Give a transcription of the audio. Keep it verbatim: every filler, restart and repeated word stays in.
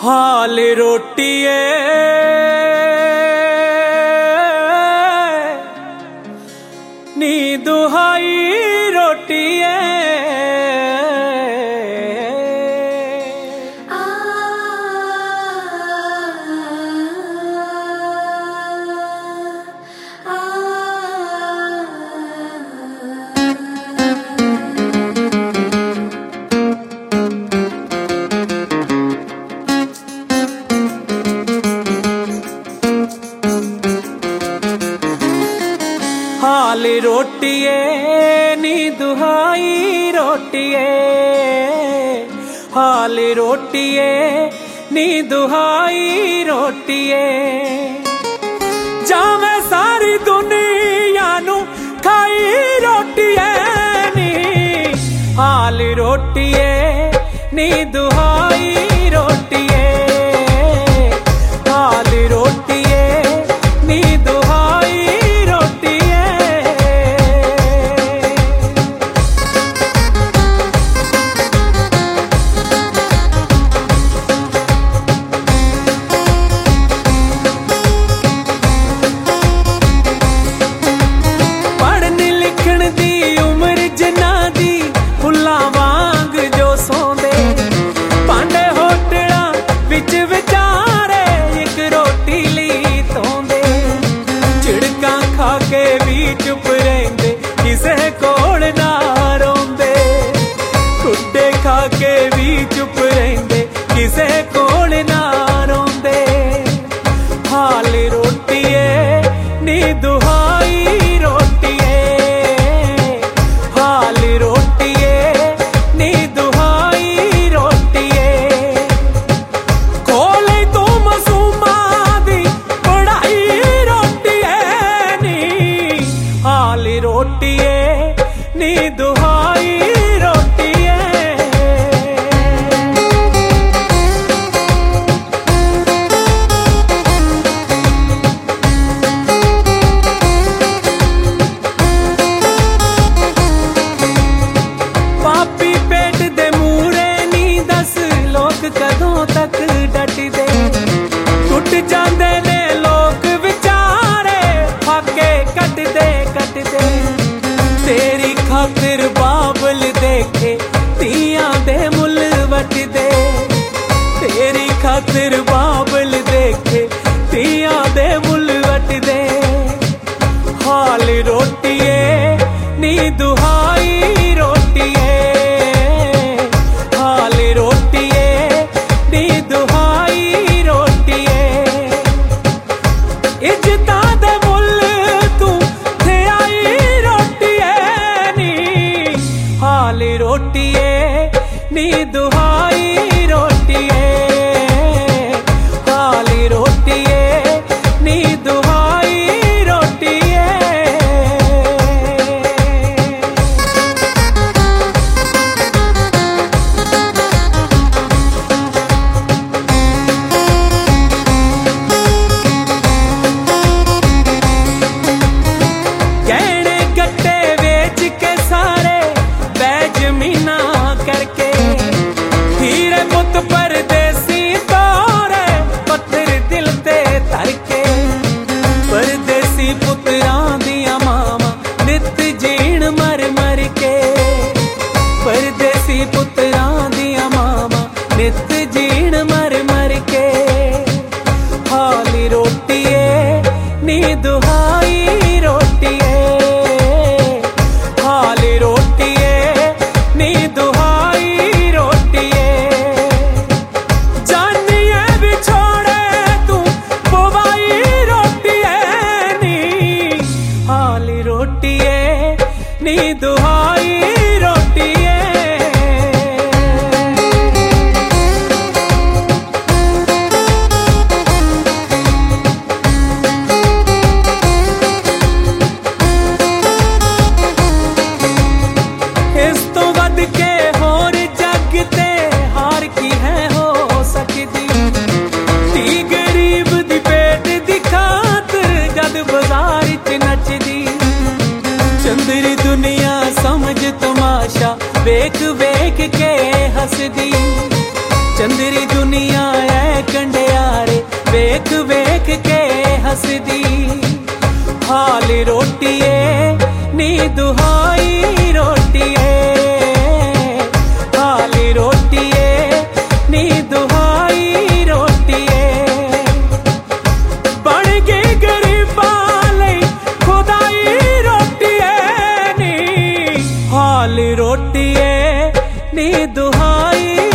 हाल रोटिए नी दुहाई रोटिए हाल रोटिए नी दुहाई रोटिए हाल रोटिए नी दुहाई रोटिए जावे सारी दुनिया नू खाई रोटिए नी हाल रोटिए नी दुहाई रोटिए हाल रोटिए नी दुहाई चुप रहंदे किसे कोल ना रोंदे कुड्डे खा के भी चुप रहंदे किसे कोल ना रोंदे हाल रोटिए नी दुहाई रोटिए हाल रोटिए नी दुहाई रोटिए कोले तो मसूमा दी पढ़ाई रोटिए नी हाल रोटिए नी दुहाई रोटिए पापी पेट दे मूरे नी दस लोग कदों तक डटदे टुट जांदे ने लोग विचारे फाके कटदे कटदे तेरी खातिर बाबल देखे तियां दे मुल वटदे तेरी खातिर बाबल देखे तियां दे मुल वटदे हाल रोटिए नी दुहाई रोटिए हाल रोटिए नी दुहाई रोटिए इज्जता दे मुल तू थे आई रोटिए नी हाल रोटिए नी दुहाई रोटिए हाल रोटिए नी दुहाई रोटिए गहने गट्टे बेच के सारे बैजमीना करके हीरे पुत परदेसी तोरे पत्थर दिल ते धर के परदेसी पुत्रां दियां मामा नित जीण मर मर के परदेसी पुत्रां दियां मामा नित जीण मर मर के हाल रोटिए नी दुहाई रोटिए हाल रोटिए नी दुहाई रोटिए जानिए बिछोड़े तू बुवाई रोटिए नी हाल रोटिए नी दुहाई रोटिए इस तो वध के होर जग ते हार की है हो सकदी धी गरीब दी पेट दी खातर जद बाजार च नचदी चंद्र दुनिया समझ तमाशा वेख वेख के हसदी चंदरी दुनिया है कंडियारे वेख वेख के हसदी। हाल रोटिए नी दुहाई रोटिए, हाल रोटिए नी दुहाई रोटिए। बन गई गरीबा लई खुदाई रोटिए नी, हाल रोटिए नी दुहाई